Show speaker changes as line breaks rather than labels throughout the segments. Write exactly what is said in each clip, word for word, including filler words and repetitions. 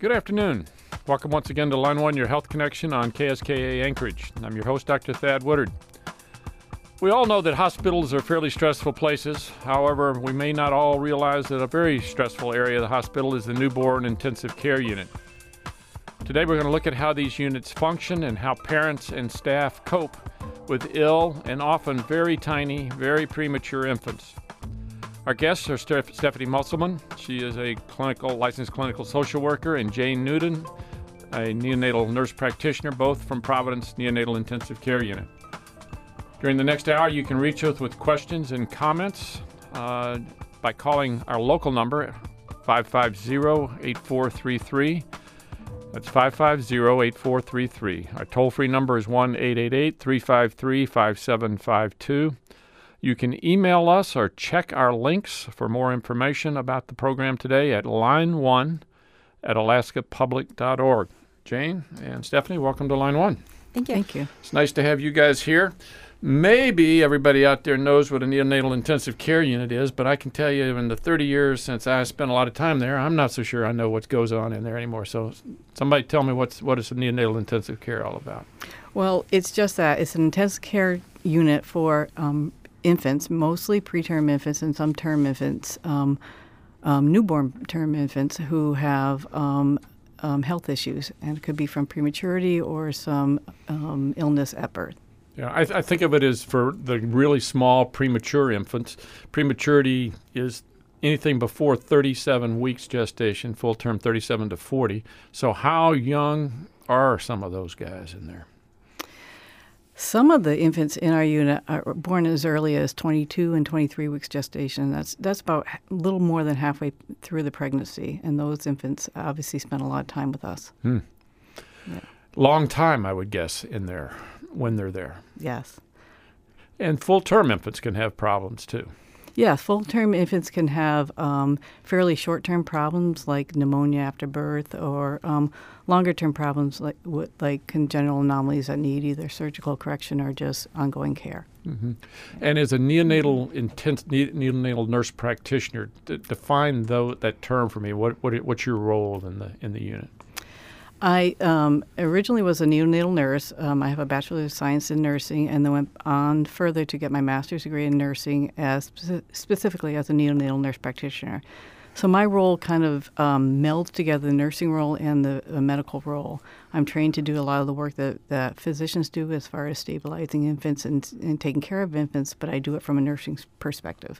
Good afternoon. Welcome once again to Line one, your health connection on K S K A Anchorage. I'm your host, Doctor Thad Woodard. We all know that hospitals are fairly stressful places. However, we may not all realize that a very stressful area of the hospital is the newborn intensive care unit. Today we're going to look at how these units function and how parents and staff cope with ill and often very tiny, very premature infants. Our guests are Steph- Stephanie Musselman. She is a clinical licensed clinical social worker, and Jane Newton, a neonatal nurse practitioner, both from Providence Neonatal Intensive Care Unit. During the next hour, you can reach us with questions and comments uh, by calling our local number, five five zero, eight four three three. That's five five zero, eight four three three. Our toll-free number is one eight eight eight, three five three, five seven five two. You can email us or check our links for more information about the program today at line one at alaska public dot org. Jane and Stephanie, welcome to Line one.
Thank you.
Thank you.
It's nice to have you guys here. Maybe everybody out there knows what a neonatal intensive care unit is, but I can tell you in the thirty years since I spent a lot of time there, I'm not so sure I know what goes on in there anymore. So somebody tell me what's what is a neonatal intensive care all about?
Well, it's just that. It's an intensive care unit for um, infants, mostly preterm infants and some term infants, um, um, newborn term infants who have um, um, health issues, and it could be from prematurity or some um, illness at birth.
Yeah, I, th- I think of it as for the really small premature infants. Prematurity is anything before thirty-seven weeks gestation, full term thirty-seven to forty. So how young are some of those guys in there?
Some of the infants in our unit are born as early as twenty-two and twenty-three weeks gestation. That's that's about a little more than halfway through the pregnancy, and those infants obviously spend a lot of time with us.
Hmm.
Yeah.
Long time, I would guess, in there when they're there.
Yes.
And full-term infants can have problems, too.
Yeah, full-term infants can have um, fairly short-term problems like pneumonia after birth, or um, longer-term problems like with, like congenital anomalies that need either surgical correction or just ongoing care.
Mm-hmm. And as a neonatal intense neonatal nurse practitioner, d- define though that term for me. What what what's your role in the in the unit?
I um, originally was a neonatal nurse. Um, I have a Bachelor of Science in Nursing, and then went on further to get my master's degree in nursing, as spe- specifically as a neonatal nurse practitioner. So my role kind of um, melds together the nursing role and the, the medical role. I'm trained to do a lot of the work that, that physicians do as far as stabilizing infants and, and taking care of infants, but I do it from a nursing perspective.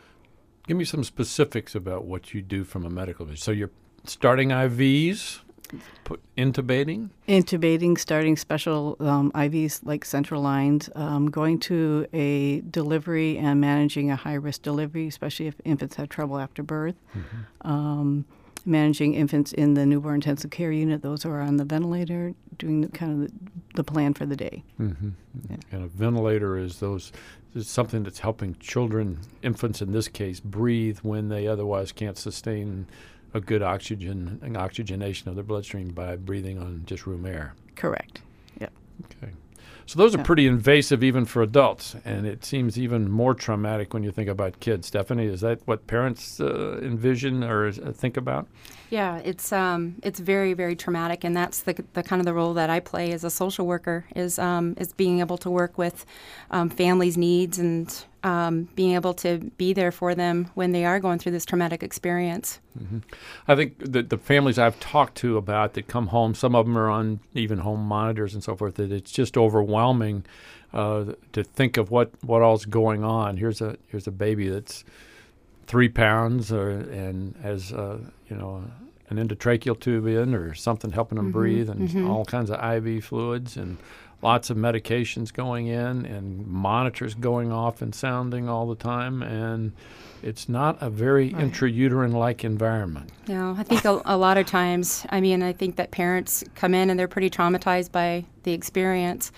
Give me some specifics about what you do from a medical perspective. So you're starting I Vs? Put intubating?
Intubating, starting special um, I Vs like central lines, um, going to a delivery and managing a high-risk delivery, especially if infants have trouble after birth. Mm-hmm. Um, managing infants in the newborn intensive care unit, those who are on the ventilator, doing the, kind of the, the plan for the day.
Mm-hmm.
Yeah.
And a ventilator is those is something that's helping children, infants in this case, breathe when they otherwise can't sustain a good oxygen and oxygenation of their bloodstream by breathing on just room air.
Correct. Yep.
Okay. So those are
Yeah.
pretty invasive even for adults, and it seems even more traumatic when you think about kids. Stephanie, is that what parents uh, envision or uh, think about?
Yeah, it's um, it's very, very traumatic, and that's the the kind of the role that I play as a social worker is um, is being able to work with um, families' needs and um, being able to be there for them when they are going through this traumatic experience.
Mm-hmm. I think that the families I've talked to about that come home, some of them are on even home monitors and so forth, that it's just overwhelming uh, to think of what, what all's going on. Here's a here's a baby that's three pounds or, and has uh, you know an endotracheal tube in or something helping them
Mm-hmm.
breathe, and
Mm-hmm.
all kinds of I V fluids and lots of medications going in and monitors going off and sounding all the time, and it's not a very
Right.
intrauterine-like environment.
You know, I think a, a lot of times, I mean, I think that parents come in and they're pretty traumatized by the experience.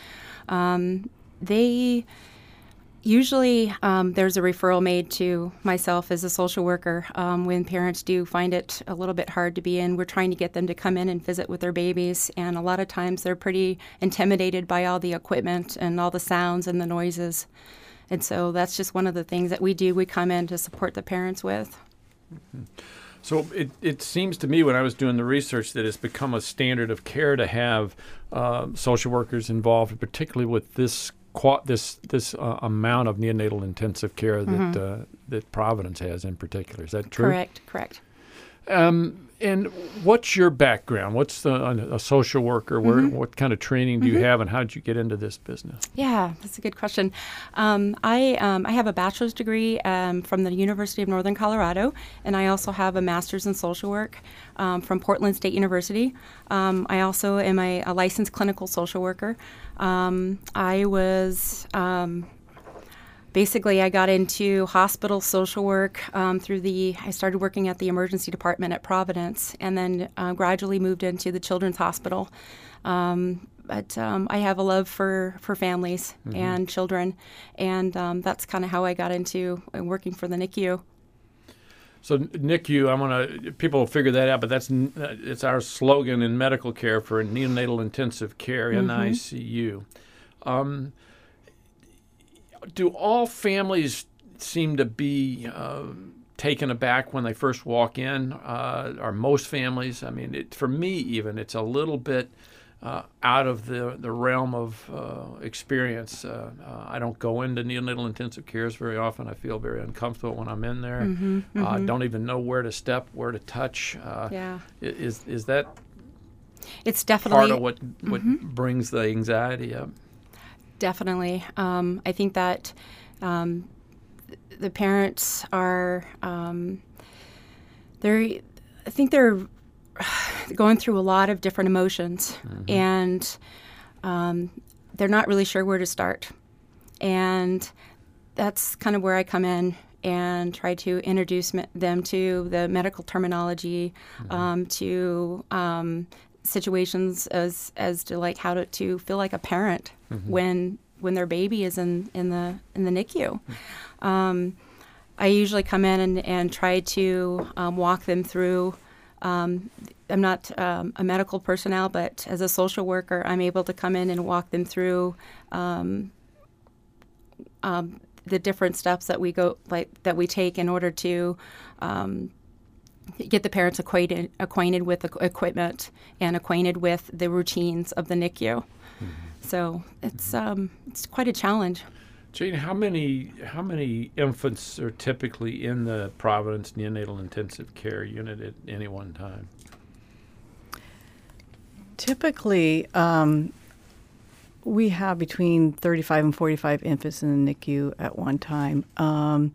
Um, they usually, um, there's a referral made to myself as a social worker um, when parents do find it a little bit hard to be in. We're trying to get them to come in and visit with their babies, and a lot of times they're pretty intimidated by all the equipment and all the sounds and the noises. And so that's just one of the things that we do. We come in to support the parents with.
Mm-hmm. So it, it seems to me when I was doing the research that it's become a standard of care to have uh, social workers involved, particularly with this qua- this this uh, amount of neonatal intensive care that mm-hmm. uh, that Providence has in particular. Is that true?
Correct, correct.
Um, and what's your background? What's the a social worker? Where, mm-hmm. What kind of training do mm-hmm. you have, and how did you get into this business?
Yeah, that's a good question. Um, I um, I have a bachelor's degree um, from the University of Northern Colorado, and I also have a master's in social work um, from Portland State University. Um, I also am a, a licensed clinical social worker. Um, I was um, Basically, I got into hospital social work um, through the, I started working at the emergency department at Providence, and then uh, gradually moved into the Children's Hospital. Um, but um, I have a love for, for families mm-hmm. and children, and um, that's kind of how I got into working for the N I C U.
So N I C U, I'm gonna people will figure that out, but that's it's our slogan in medical care for neonatal intensive care, mm-hmm. N I C U. Um, Do all families seem to be uh, taken aback when they first walk in? Uh, or most families? I mean, it, for me even, it's a little bit uh, out of the, the realm of uh, experience. Uh, uh, I don't go into neonatal intensive cares very often. I feel very uncomfortable when I'm in there.
Mm-hmm, mm-hmm.
Uh, don't even know where to step, where to touch. Uh,
yeah.
Is is that
it's definitely
part of what, what
mm-hmm.
brings the anxiety up?
Definitely. Um, I think that um, the parents are, um, they're, I think they're going through a lot of different emotions, mm-hmm. and um, they're not really sure where to start. And that's kind of where I come in and try to introduce me- them to the medical terminology, mm-hmm. um, to um, situations as as to like how to, to feel like a parent mm-hmm. when when their baby is in, in the in the N I C U. Mm-hmm. Um, I usually come in and, and try to um, walk them through. Um, I'm not um, a medical personnel, but as a social worker, I'm able to come in and walk them through um, um, the different steps that we go like that we take in order to um, get the parents acquainted acquainted with the equipment and acquainted with the routines of the N I C U. Mm-hmm. So it's um, it's quite a challenge.
Jane, how many how many infants are typically in the Providence Neonatal Intensive Care Unit at any one time?
Typically, um, we have between thirty-five and forty-five infants in the N I C U at one time. Um,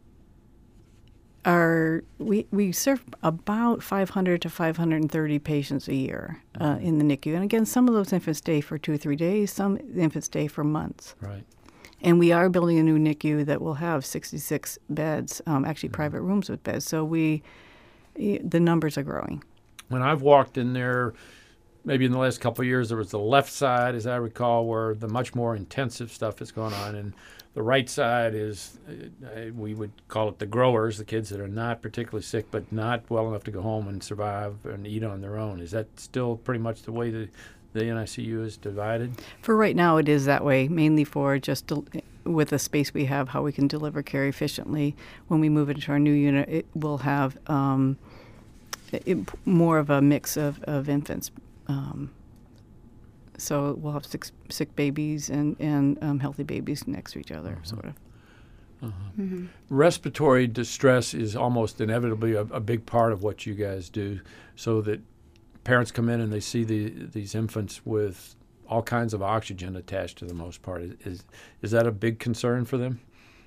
Our, we, we serve about five hundred to five hundred thirty patients a year uh, in the N I C U. And again, some of those infants stay for two or three days. Some infants stay for months.
Right.
And we are building a new N I C U that will have sixty-six beds, um, actually mm-hmm. private rooms with beds. So we, the numbers are growing.
When I've walked in there, maybe in the last couple of years, there was the left side, as I recall, where the much more intensive stuff is going on. And the right side is, uh, we would call it the growers, the kids that are not particularly sick, but not well enough to go home and survive and eat on their own. Is that still pretty much the way the, the N I C U is divided?
For right now, it is that way, mainly for just del- with the space we have, how we can deliver care efficiently. When we move into our new unit, it will have um, it, more of a mix of, of infants. Um, So we'll have six sick babies and, and um, healthy babies next to each other, uh-huh. sort of.
Uh-huh. Mm-hmm. Respiratory distress is almost inevitably a, a big part of what you guys do, so that parents come in and they see the, these infants with all kinds of oxygen attached to the most part. Is, is, is that a big concern for them?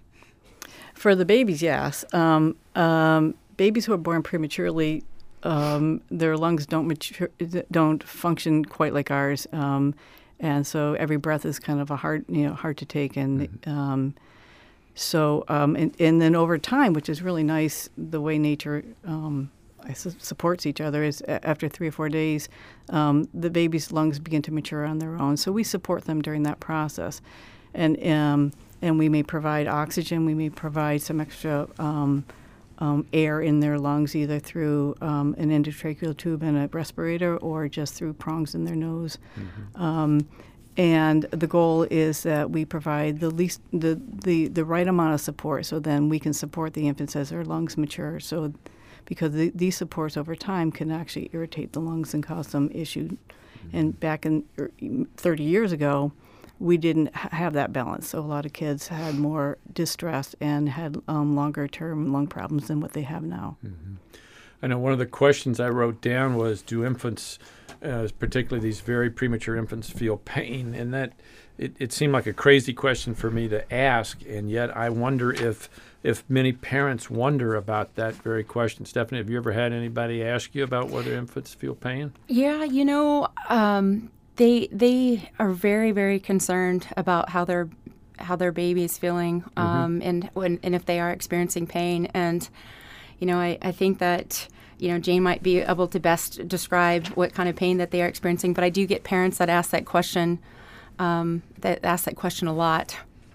For the babies, yes. Um, um, babies who are born prematurely, Um, their lungs don't mature, don't function quite like ours, um, and so every breath is kind of a hard, you know, hard to take. And mm-hmm. um, so, um, and, and then over time, which is really nice, the way nature um, supports each other is after three or four days, um, the baby's lungs begin to mature on their own. So we support them during that process, and um, and we may provide oxygen, we may provide some extra. Um, Um, air in their lungs, either through um, an endotracheal tube and a respirator or just through prongs in their nose. Mm-hmm. Um, and the goal is that we provide the least the, the, the right amount of support, so then we can support the infants as their lungs mature. So because the, these supports over time can actually irritate the lungs and cause some issue. Mm-hmm. And back in thirty years ago, we didn't ha- have that balance. So a lot of kids had more distress and had um, longer-term lung problems than what they have now.
Mm-hmm. I know one of the questions I wrote down was, do infants, uh, particularly these very premature infants, feel pain? And that it, it seemed like a crazy question for me to ask, and yet I wonder if if many parents wonder about that very question. Stephanie, have you ever had anybody ask you about whether infants feel pain?
Yeah, you know, um, they they are very, very concerned about how their how their baby is feeling, um, mm-hmm. and when and if they are experiencing pain. And you know, I, I think that, you know, Jane might be able to best describe what kind of pain that they are experiencing, but I do get parents that ask that question, um, that ask that question a lot.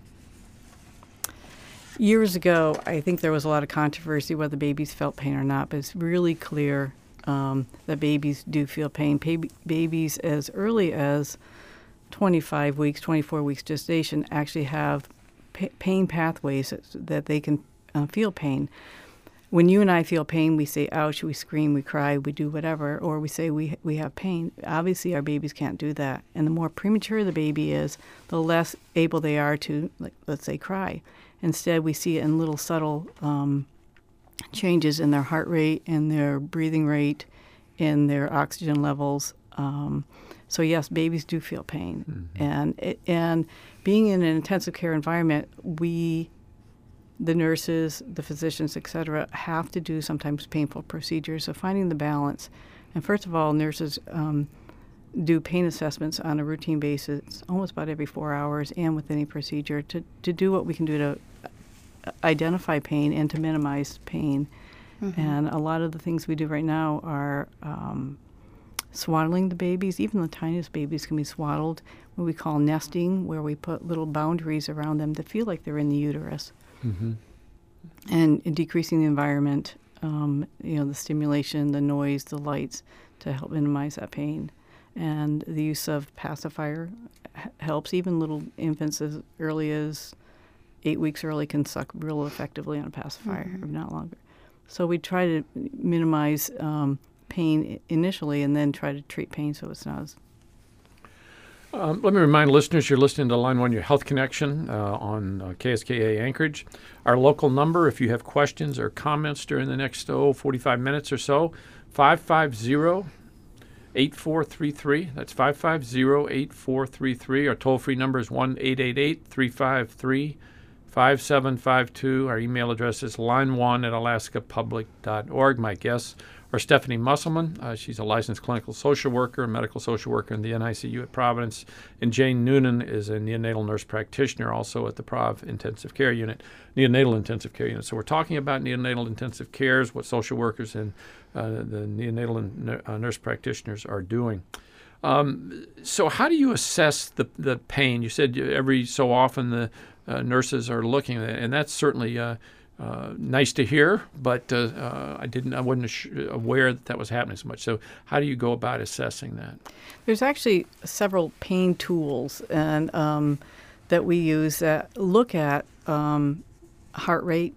Years ago, I think there was a lot of controversy whether babies felt pain or not, but it's really clear um, that babies do feel pain. Pa- babies as early as twenty-five weeks, twenty-four weeks gestation actually have pa- pain pathways that, that they can uh, feel pain. When you and I feel pain, we say, ouch, we scream, we cry, we do whatever, or we say we we have pain. Obviously, our babies can't do that. And the more premature the baby is, the less able they are to, like, let's say, cry. Instead, we see it in little subtle um, changes in their heart rate, in their breathing rate, in their oxygen levels. Um, so, yes, babies do feel pain. Mm-hmm. And it, and being in an intensive care environment, we... the nurses, the physicians, et cetera, have to do sometimes painful procedures. So finding the balance. And first of all, nurses um, do pain assessments on a routine basis almost about every four hours and with any procedure to, to do what we can do to identify pain and to minimize pain. Mm-hmm. And a lot of the things we do right now are um, swaddling the babies. Even the tiniest babies can be swaddled, what we call nesting, where we put little boundaries around them to feel like they're in the uterus. Mm-hmm. And decreasing the environment, um, you know, the stimulation, the noise, the lights, to help minimize that pain. And the use of pacifier h- helps. Even little infants as early as eight weeks early can suck real effectively on a pacifier, mm-hmm. if not longer. So we try to minimize um, pain initially and then try to treat pain so it's not as...
Um, let me remind listeners you're listening to Line One, Your Health Connection uh, on uh, K S K A Anchorage. Our local number, if you have questions or comments during the next oh, forty-five minutes or so, five five zero, eight four three three. That's five five zero, eight four three three. Our toll-free number is one eight eight eight, three five three, five seven five two. Our email address is line one at alaska public dot org. My guests are Stephanie Musselman. Uh, she's a licensed clinical social worker, a medical social worker in the N I C U at Providence. And Jane Noonan is a neonatal nurse practitioner also at the Prov Intensive Care Unit, neonatal intensive care unit. So we're talking about neonatal intensive cares, what social workers and uh, the neonatal and uh, nurse practitioners are doing. Um, so how do you assess the, the pain? You said every so often the uh, nurses are looking at it, and that's certainly uh, Uh, nice to hear, but uh, uh, I didn't. I wasn't aware that that was happening so much. So, how do you go about assessing that?
There's actually several pain tools and um, that we use that look at um, heart rate,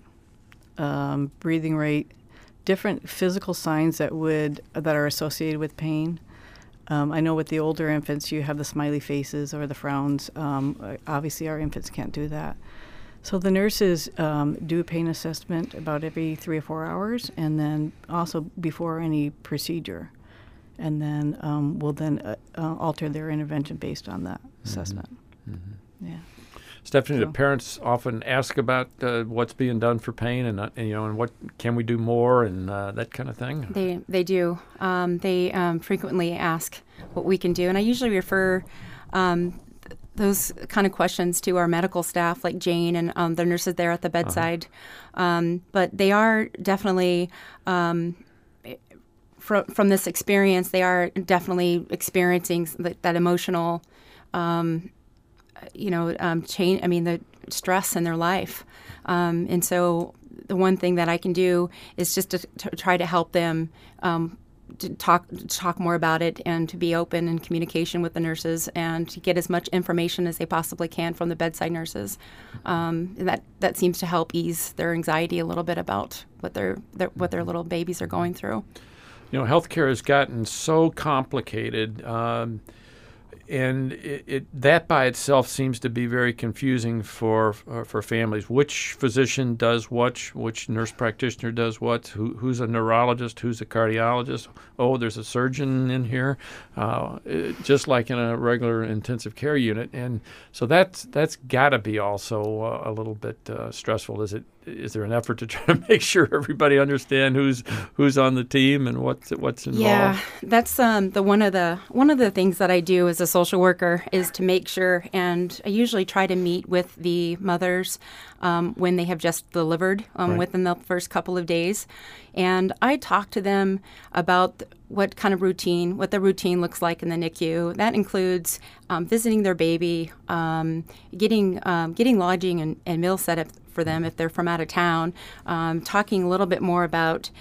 um, breathing rate, different physical signs that would that are associated with pain. Um, I know with the older infants, you have the smiley faces or the frowns. Um, obviously, our infants can't do that. So the nurses um, do a pain assessment about every three or four hours, and then also before any procedure, and then um, we'll then uh, uh, alter their intervention based on that mm-hmm. assessment. Mm-hmm. Yeah.
Stephanie,
so.
the parents often ask about uh, what's being done for pain, and, uh, and you know, and what can we do more, and uh, that kind of thing.
They they do. Um, they um, frequently ask what we can do, and I usually refer. Um, those kind of questions to our medical staff like Jane and um, the nurses there at the bedside. Uh-huh. Um, but they are definitely, um, from, from this experience, they are definitely experiencing that, that emotional, um, you know, um, change, I mean, the stress in their life. Um, and so the one thing that I can do is just to, to try to help them um, to talk to talk more about it and to be open in communication with the nurses and to get as much information as they possibly can from the bedside nurses. Um, and that that seems to help ease their anxiety a little bit about what their, their what their little babies are going through.
You know, healthcare has gotten so complicated. Um, And it, it, that by itself seems to be very confusing for uh, for families. Which physician does what? Which nurse practitioner does what? Who, who's a neurologist? Who's a cardiologist? Oh, there's a surgeon in here, uh, it, just like in a regular intensive care unit. And so that's that's got to be also uh, a little bit uh, stressful. Is it? Is there an effort to try to make sure everybody understand who's who's on the team and what's what's involved?
Yeah, that's um, the one of the one of the things that I do as a social worker is to make sure, and I usually try to meet with the mothers um, when they have just delivered um,
Right.
within the first couple of days, and I talk to them about what kind of routine, what the routine looks like in the N I C U. That includes um, visiting their baby, um, getting um, getting lodging and, and meal set up for them if they're from out of town, um, talking a little bit more about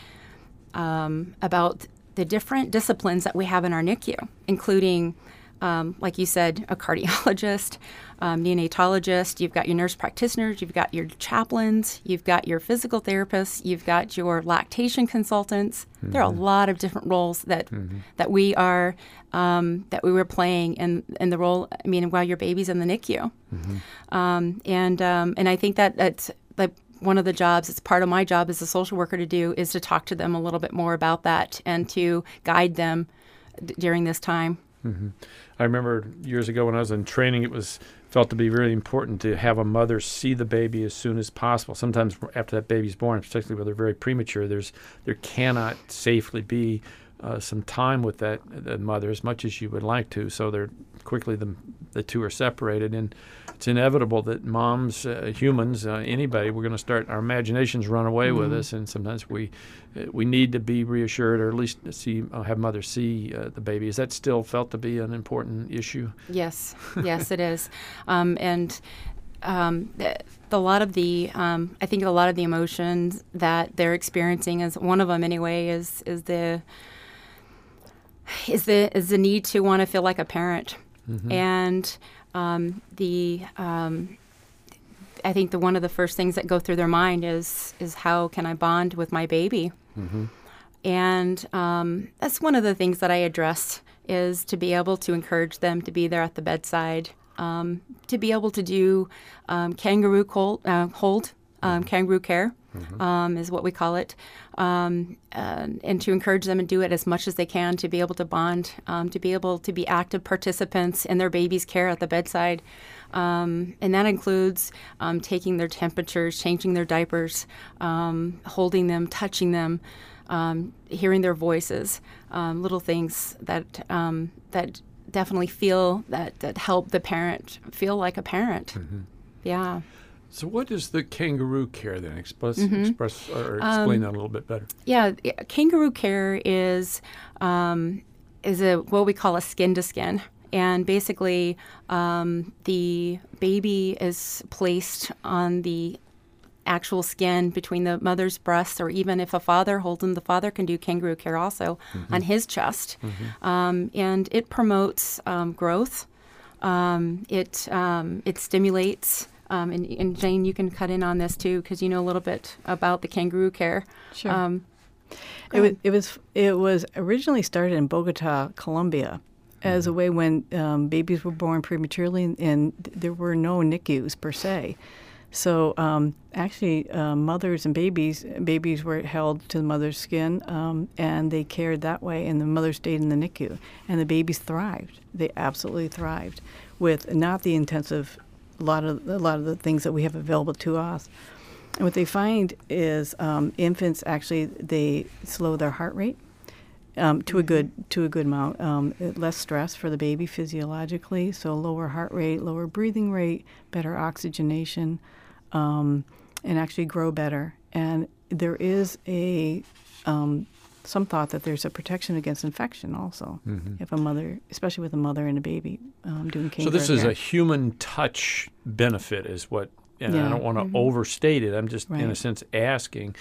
um, about the different disciplines that we have in our N I C U, including, um, like you said, a cardiologist, um, neonatologist, you've got your nurse practitioners, you've got your chaplains, you've got your physical therapists, you've got your lactation consultants. Mm-hmm. There are a lot of different roles that mm-hmm. that we are um, that we were playing in in the role. I mean, while your baby's in the N I C U, mm-hmm. um, and um, and I think that that's like one of the jobs. It's part of my job as a social worker to do is to talk to them a little bit more about that and to guide them d- during this time.
Mm-hmm. I remember years ago when I was in training, it was felt to be really important to have a mother see the baby as soon as possible. Sometimes after that baby's born, particularly when they're very premature, there's there cannot safely be uh, some time with that the mother as much as you would like to. So they're quickly the the two are separated, and it's inevitable that moms, uh, humans, uh, anybody, we're going to start our imaginations run away mm-hmm. with us, and sometimes we uh, we need to be reassured, or at least see uh, have mothers see uh, the baby. Is that still felt to be an important issue?
Yes, yes, it is, um, and. Um, the, a lot of the, um, I think a lot of the emotions that they're experiencing, is one of them anyway, is is the is the is the need to want to feel like a parent, mm-hmm. and um, the um, I think the one of the first things that go through their mind is is how can I bond with my baby, mm-hmm. and um, that's one of the things that I address is to be able to encourage them to be there at the bedside. Um, to be able to do um, kangaroo cold, uh, hold, um, kangaroo care mm-hmm. um, is what we call it, um, and, and to encourage them and do it as much as they can to be able to bond, um, to be able to be active participants in their baby's care at the bedside. Um, and that includes um, taking their temperatures, changing their diapers, um, holding them, touching them, um, hearing their voices, um, little things that um, that definitely feel that, that help the parent feel like a parent. Mm-hmm. Yeah.
So what is the kangaroo care then? Express, mm-hmm. express or explain um, that a little bit better.
Yeah, kangaroo care is um, is a what we call a skin to skin. And basically, um, the baby is placed on the actual skin between the mother's breasts, or even if a father holds them, the father can do kangaroo care also mm-hmm. on his chest. Mm-hmm. Um, and it promotes um, growth. Um, it um, it stimulates. Um, and, and Jane, you can cut in on this too, because you know a little bit about the kangaroo care.
Sure. Um, it was it was it was originally started in Bogota, Colombia, as a way when um, babies were born prematurely, and, and there were no N I C Us per se. So um, actually, uh, mothers and babies, babies were held to the mother's skin, um, and they cared that way, and the mother stayed in the N I C U, and the babies thrived. They absolutely thrived with not the intensive, a lot of a lot of the things that we have available to us. And what they find is um, infants actually they slow their heart rate um, to a good to a good amount, um, less stress for the baby physiologically, so lower heart rate, lower breathing rate, better oxygenation. Um, and actually grow better. And there is a um, some thought that there's a protection against infection also mm-hmm. if a mother, especially with a mother and a baby um, doing kangaroo
So this is
care.
a human touch benefit is what, and
yeah.
I don't want to mm-hmm. overstate it. I'm just, right. in a sense, asking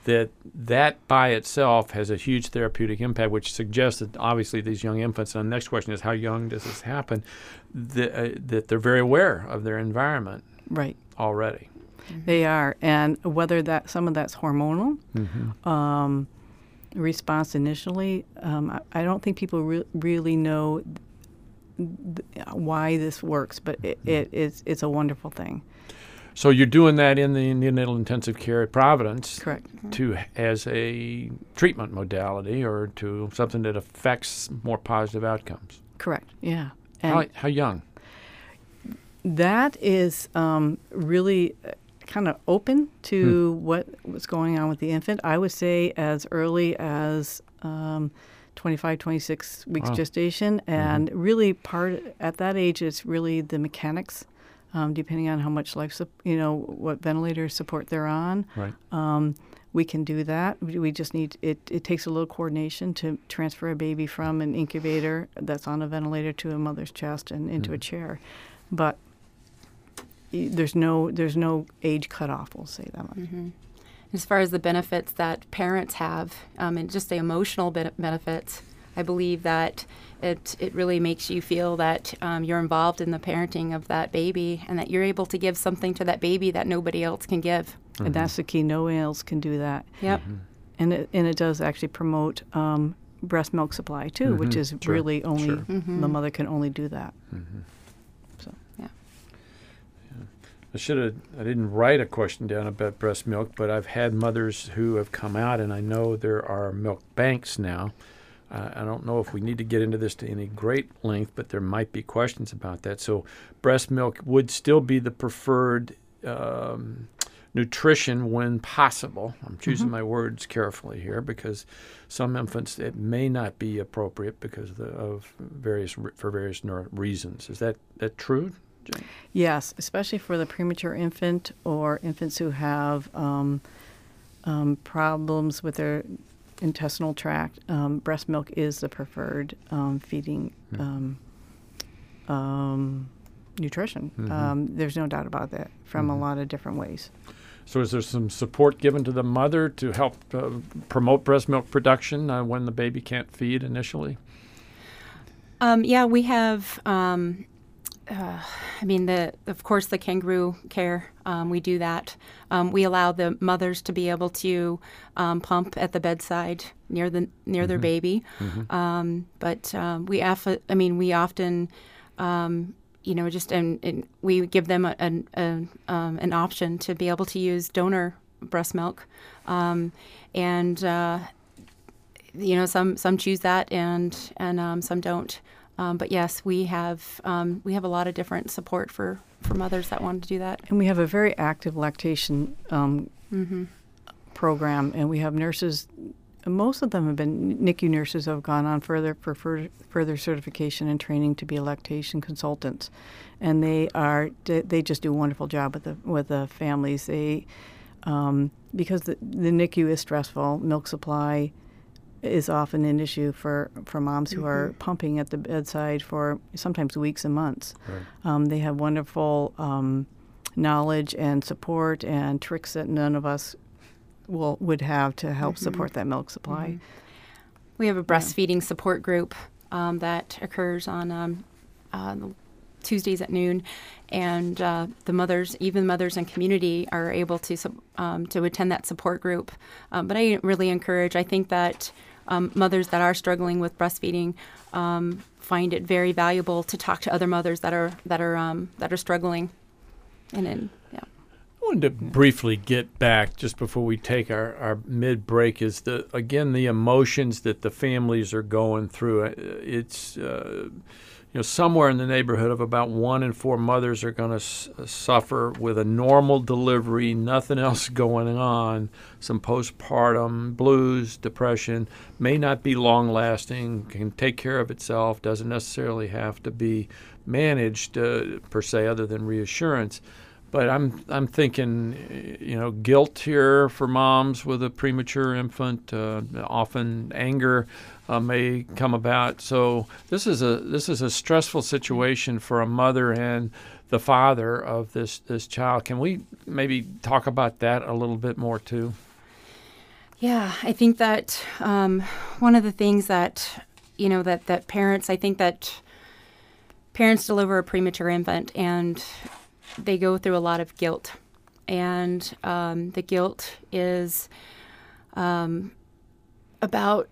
that that by itself has a huge therapeutic impact, which suggests that obviously these young infants, and the next question is how young does this happen, that, uh, that they're very aware of their environment
Right.
already.
They are. And whether that some of that's hormonal
Mm-hmm.
um, response initially, um, I, I don't think people re- really know th- why this works, but it, it, it's, it's a wonderful thing.
So you're doing that in the neonatal intensive care at Providence,
Correct.
to as a treatment modality or to something that affects more positive outcomes.
Correct. Yeah. And
How, how young?
that is um, really kind of open to what what's going on with the infant. I would say as early as um, twenty-five, twenty-six weeks
Wow.
gestation, and really part at that age it's really the mechanics, um, depending on how much life, sup- you know, what ventilator support they're on.
Right.
Um, we can do that. We we just need it. It takes a little coordination to transfer a baby from an incubator that's on a ventilator to a mother's chest and into a chair, but y- there's no there's no age cutoff. We'll say that much.
Mm-hmm. As far as the benefits that parents have, um, and just the emotional ben- benefits, I believe that it it really makes you feel that um, you're involved in the parenting of that baby, and that you're able to give something to that baby that nobody else can give.
And that's the key. No one else can do that.
Yep.
And it, and it does actually promote um, breast milk supply too, which is
Sure.
really only
Sure.
Mhm.
the mother can only do that. So
I should have. I didn't write a question down about breast milk, but I've had mothers who have come out, and I know there are milk banks now. Uh, I don't know if we need to get into this to any great length, but there might be questions about that. So, breast milk would still be the preferred um, nutrition when possible. I'm choosing my words carefully here because some infants it may not be appropriate because of, the, of various for various neuro- reasons. Is that that true? Jane?
yes, especially for the premature infant or infants who have um, um, problems with their intestinal tract, um, breast milk is the preferred um, feeding um, um, nutrition.
Mhm.
Um, there's no doubt about that from
Mhm.
a lot of different ways.
So is there some support given to the mother to help uh, promote breast milk production uh, when the baby can't feed initially?
Um, yeah, we have. Um, uh, I mean, the of course the kangaroo care. Um, we do that. Um, we allow the mothers to be able to um, pump at the bedside near the near their baby. Um, but um, we, af- I mean, we often. Um, you know, just and, and we give them a, an a, um, an option to be able to use donor breast milk, um, and uh, you know, some some choose that and and um, some don't. Um, but yes, we have um, we have a lot of different support for, for mothers that want to do that.
And we have a very active lactation um,
Mm-hmm.
program, and we have nurses. Most of them have been N I C U nurses who have gone on further for fur- further certification and training to be lactation consultants, and they are they they just do a wonderful job with the with the families. They um, because the, the N I C U is stressful. Milk supply is often an issue for, for moms who are pumping at the bedside for sometimes weeks and months.
Right.
Um, they have wonderful um, knowledge and support and tricks that none of us will would have to help support that milk supply.
We have a breastfeeding support group um, that occurs on um, uh, Tuesdays at noon, and uh, the mothers, even mothers in community, are able to sup- um, to attend that support group. Um, but I really encourage. I think that um, mothers that are struggling with breastfeeding um, find it very valuable to talk to other mothers that are that are um, that are struggling. And then, yeah.
I wanted to briefly get back just before we take our, our mid-break is the again the emotions that the families are going through. Uh, It's uh, you know somewhere in the neighborhood of about one in four mothers are going to s- suffer with a normal delivery, nothing else going on, some postpartum blues, depression, may not be long-lasting, can take care of itself, doesn't necessarily have to be managed uh, per se, other than reassurance. But I'm I'm thinking, you know, guilt here for moms with a premature infant. Uh, often anger uh, may come about. So this is a this is a stressful situation for a mother and the father of this this child. Can we maybe talk about that a little bit more too?
Yeah, I think that um, one of the things that, you know, that, that parents, I think that parents deliver a premature infant and they go through a lot of guilt. And um, the guilt is um, about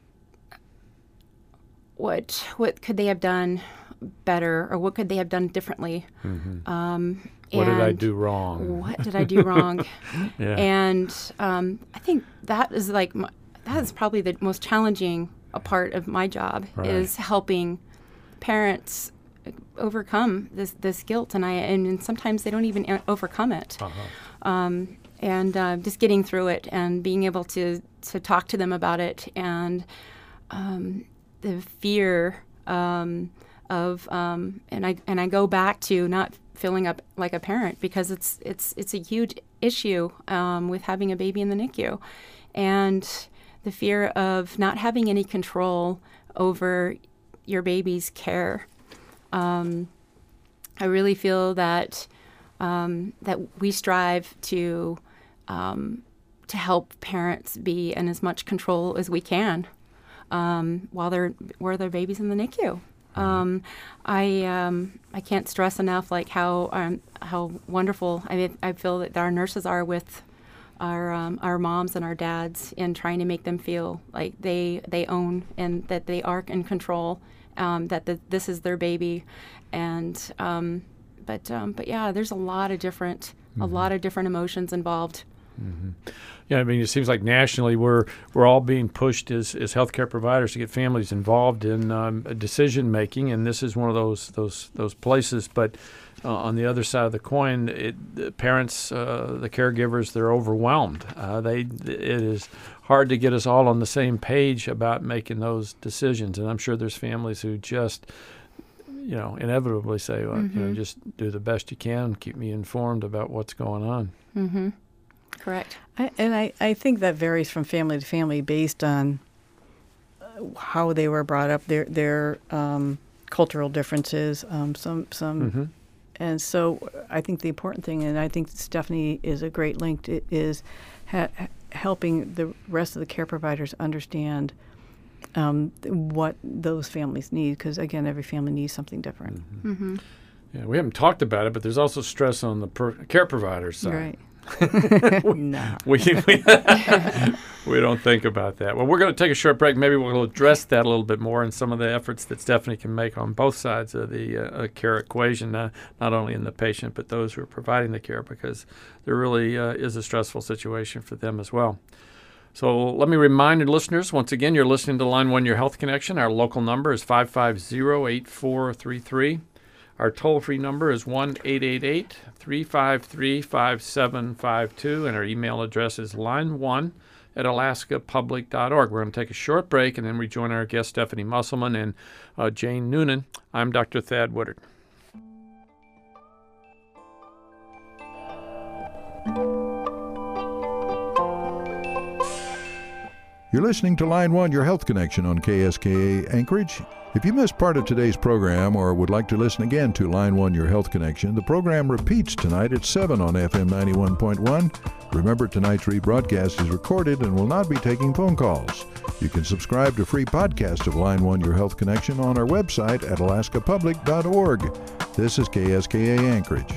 what what could they have done better, or what could they have done differently.
Mm-hmm.
Um,
what did I
and
do wrong?
What did I do wrong?
Yeah.
And um, I think that is like my, that is probably the most challenging part of my job,
Right.
is helping parents overcome this this guilt, and I and, and sometimes they don't even a- overcome it.
Uh-huh.
Um, and uh, just getting through it and being able to to talk to them about it, and um, the fear um, of um, and I and I go back to not feeling up like a parent, because it's it's it's a huge issue um, with having a baby in the N I C U, and the fear of not having any control over your baby's care. Um, I really feel that um, that we strive to um, to help parents be in as much control as we can um, while they're while their babies in the N I C U. Um, I um, I can't stress enough like how um, how wonderful I mean, I feel that our nurses are with our um, our moms and our dads in trying to make them feel like they they own and that they are in control. Um, that the, this is their baby, and um, but um, but yeah, there's a lot of different mm-hmm. a lot of different emotions involved.
Mm-hmm. Yeah, I mean, it seems like nationally we're we're all being pushed as, as healthcare providers to get families involved in um, decision making, and this is one of those those those places. But uh, on the other side of the coin, it, the parents, uh, the caregivers, they're overwhelmed. Uh, they it is hard to get us all on the same page about making those decisions, and I'm sure there's families who just, you know, inevitably say, well, mm-hmm. you know, just do the best you can, keep me informed about what's going on.
Mm-hmm. Correct.
I, and I, I think that varies from family to family based on how they were brought up, their their um, cultural differences, um, some some,
Mm-hmm.
and so I think the important thing, and I think Stephanie is a great link to, is ha- helping the rest of the care providers understand um, what those families need, because again, every family needs something different.
Mm-hmm.
Mm-hmm.
Yeah, we haven't talked about it, but there's also stress on the per- care providers side.
Right.
no. we, we, we don't think about that. Well, we're going to take a short break. Maybe we'll address that a little bit more and some of the efforts that Stephanie can make on both sides of the uh, care equation, uh, not only in the patient, but those who are providing the care, because there really uh, is a stressful situation for them as well. So let me remind listeners, once again, you're listening to Line one, Your Health Connection. Our local number is five five zero, eight four three three. Our toll-free number is one eight eight eight, three five three, five seven five two, and our email address is line one at alaska public dot org. We're going to take a short break and then rejoin our guests, Stephanie Musselman and uh, Jane Noonan. I'm Doctor Thad Woodard.
You're listening to Line one, Your Health Connection on K S K A Anchorage. If you missed part of today's program or would like to listen again to Line one, Your Health Connection, the program repeats tonight at seven on F M ninety-one point one. Remember, tonight's rebroadcast is recorded and will not be taking phone calls. You can subscribe to free podcast of Line one, Your Health Connection on our website at alaska public dot org. This is K S K A Anchorage.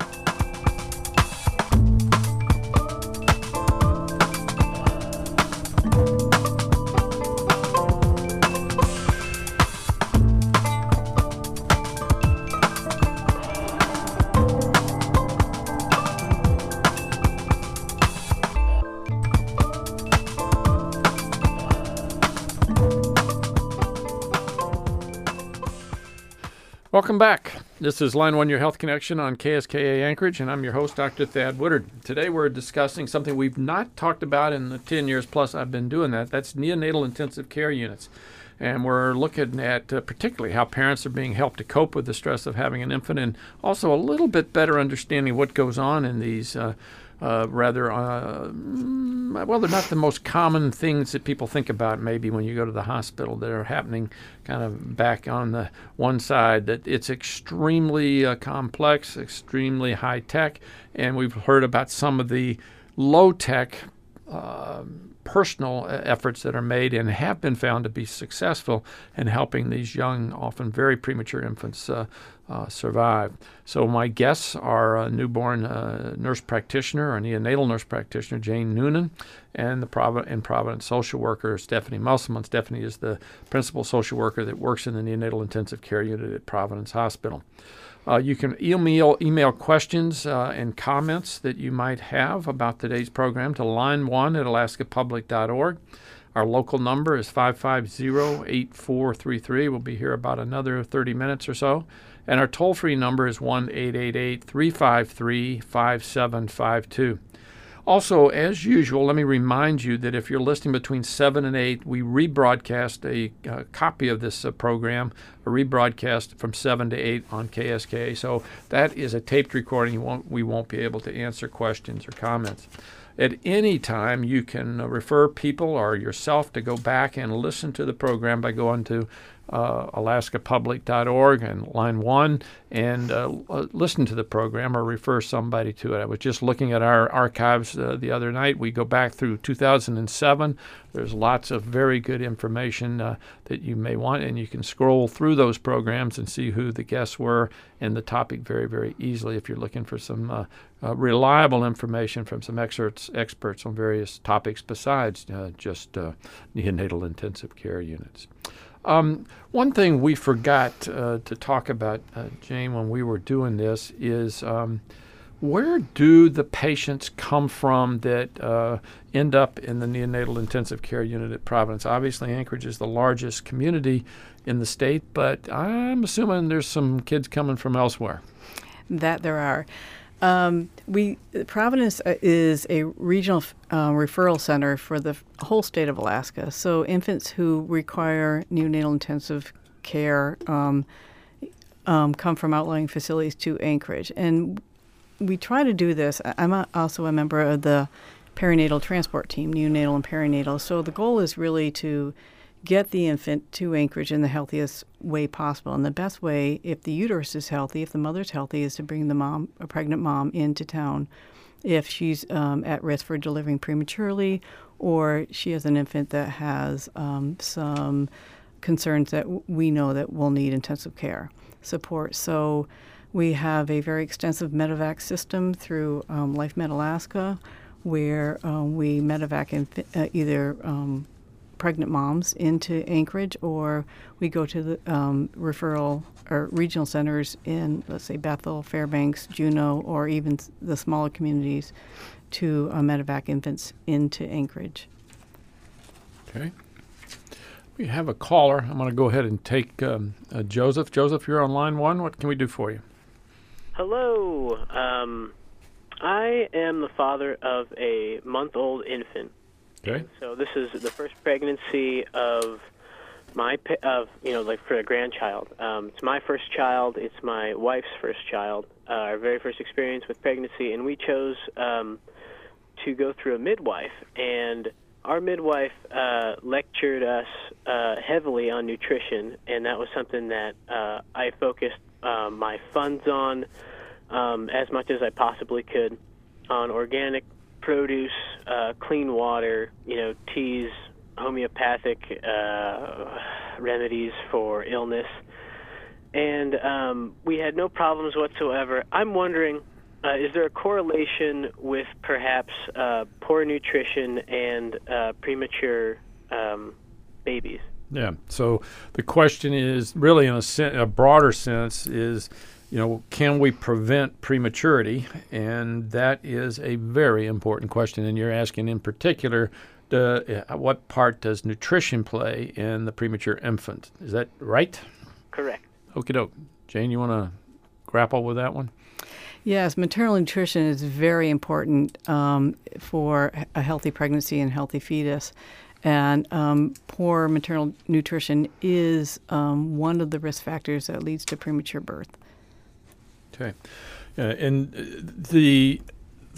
Welcome back. This is Line one, Your Health Connection on K S K A Anchorage, and I'm your host, Doctor Thad Woodard. Today we're discussing something we've not talked about in the ten years plus I've been doing that. That's neonatal intensive care units. And we're looking at uh, particularly how parents are being helped to cope with the stress of having an infant, and also a little bit better understanding what goes on in these uh, uh, rather, uh, well, they're not the most common things that people think about maybe when you go to the hospital that are happening kind of back on the one side. That it's extremely uh, complex, extremely high-tech, and we've heard about some of the low-tech uh, personal efforts that are made and have been found to be successful in helping these young, often very premature infants uh, uh, survive. So my guests are a newborn uh, nurse practitioner, or neonatal nurse practitioner, Jane Noonan, and the Provi- and Providence social worker, Stephanie Musselman. Stephanie is the principal social worker that works in the neonatal intensive care unit at Providence Hospital. Uh, you can email email questions uh, and comments that you might have about today's program to line one at alaska public dot org. Our local number is five five zero, eight four three three. We'll be here about another thirty minutes or so. And our toll-free number is one eight eight eight, three five three, five seven five two. Also, as usual, let me remind you that if you're listening between seven and eight, we rebroadcast a uh, copy of this uh, program, a rebroadcast from seven to eight on K S K A. So that is a taped recording. You won't, we won't be able to answer questions or comments. At any time, you can uh, refer people or yourself to go back and listen to the program by going to uh, alaska public dot org and line one and uh, uh, listen to the program or refer somebody to it. I was just looking at our archives uh, the other night. We go back through two thousand seven. There's lots of very good information uh, that you may want, and you can scroll through those programs and see who the guests were and the topic very, very easily if you're looking for some uh, uh, reliable information from some experts, experts on various topics besides uh, just uh, neonatal intensive care units. Um, one thing we forgot uh, to talk about, uh, Jane, when we were doing this is um, where do the patients come from that uh, end up in the neonatal intensive care unit at Providence? Obviously, Anchorage is the largest community in the state, but I'm assuming there's some kids coming from elsewhere.
That there are. Um, we Providence is a regional uh, referral center for the whole state of Alaska. So infants who require neonatal intensive care um, um, come from outlying facilities to Anchorage. And we try to do this. I'm a, also a member of the perinatal transport team, neonatal and perinatal. So the goal is really to get the infant to Anchorage in the healthiest way possible. And the best way, if the uterus is healthy, if the mother's healthy, is to bring the mom, a pregnant mom, into town if she's um, at risk for delivering prematurely or she has an infant that has um, some concerns that w- we know that will need intensive care support. So we have a very extensive medevac system through um, LifeMed Alaska where um, we medevac inf- uh, either um, pregnant moms into Anchorage, or we go to the um, referral or regional centers in, let's say, Bethel, Fairbanks, Juneau, or even the smaller communities to uh, medevac infants into Anchorage.
Okay. We have a caller. I'm going to go ahead and take um, uh, Joseph. Joseph, you're on line one. What can we do for you?
Hello. Um, I am the father of a month-old infant.
Okay.
So this is the first pregnancy of my of you know like for a grandchild. Um, it's my first child. It's my wife's first child. Uh, our very first experience with pregnancy, and we chose um, to go through a midwife. And our midwife uh, lectured us uh, heavily on nutrition, and that was something that uh, I focused uh, my funds on um, as much as I possibly could on organic produce, uh, clean water, you know, teas, homeopathic uh, remedies for illness. And um, we had no problems whatsoever. I'm wondering, uh, is there a correlation with perhaps uh, poor nutrition and uh, premature um, babies?
Yeah. So the question is really in a, sen- a broader sense is, you know, can we prevent prematurity? And that is a very important question. And you're asking in particular, the, uh, what part does nutrition play in the premature infant? Is that right?
Correct.
Okie doke. Jane, you want to grapple with that one?
Yes, maternal nutrition is very important um, for a healthy pregnancy and healthy fetus. And um, poor maternal nutrition is um, one of the risk factors that leads to premature birth.
Okay, uh, and the the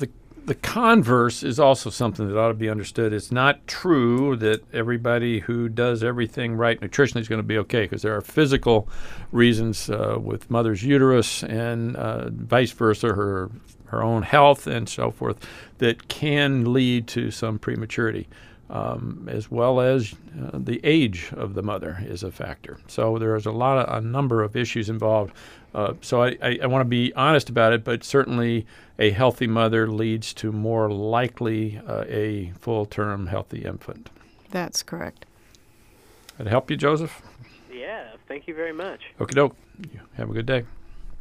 the converse is also something that ought to be understood. It's not true that everybody who does everything right nutritionally is going to be okay, because there are physical reasons uh, with mother's uterus and uh, vice versa, her her own health and so forth, that can lead to some prematurity, um, as well as uh, the age of the mother is a factor. So there is a lot of a number of issues involved. Uh, so I, I, I want to be honest about it, but certainly a healthy mother leads to more likely uh, a full-term healthy infant.
That's correct.
Did it help you, Joseph?
Yeah, thank you very much.
Okie doke. You have a good day.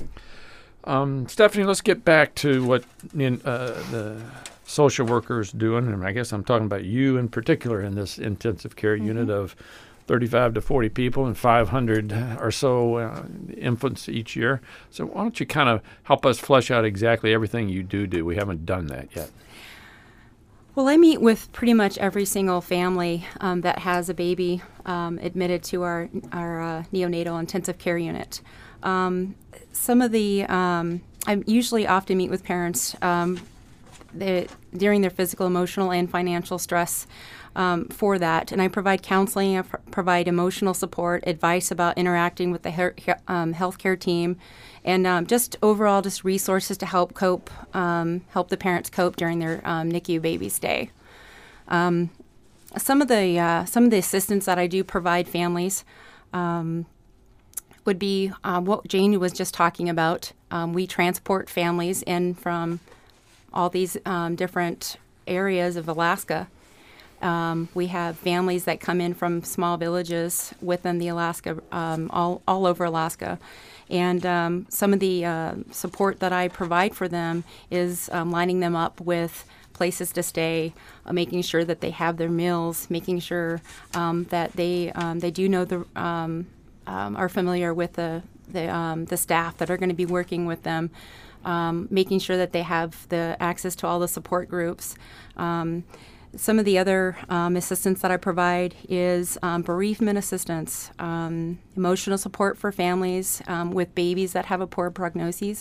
Um, Stephanie, let's get back to what in, uh, the social workers doing, and I guess I'm talking about you in particular in this intensive care mm-hmm. unit of thirty-five to forty people and five hundred or so uh, infants each year. So why don't you kind of help us flesh out exactly everything you do do? We haven't done that yet.
Well, I meet with pretty much every single family um, that has a baby um, admitted to our, our uh, neonatal intensive care unit. Um, some of the, um, I usually often meet with parents um, that during their physical, emotional, and financial stress Um, for that, and I provide counseling, I pr- provide emotional support, advice about interacting with the he- um, healthcare team, and um, just overall just resources to help cope, um, help the parents cope during their um, N I C U baby stay. Um, some of the uh, some of the assistance that I do provide families um, would be uh, what Jane was just talking about. Um, we transport families in from all these um, different areas of Alaska. Um, we have families that come in from small villages within the Alaska, um, all, all over Alaska. And um, some of the uh, support that I provide for them is um, lining them up with places to stay, uh, making sure that they have their meals, making sure um, that they um, they do know the um, um, are familiar with the the, um, the staff that are going to be working with them, um, making sure that they have the access to all the support groups. Um, Some of the other um, assistance that I provide is um, bereavement assistance, um, emotional support for families um, with babies that have a poor prognosis,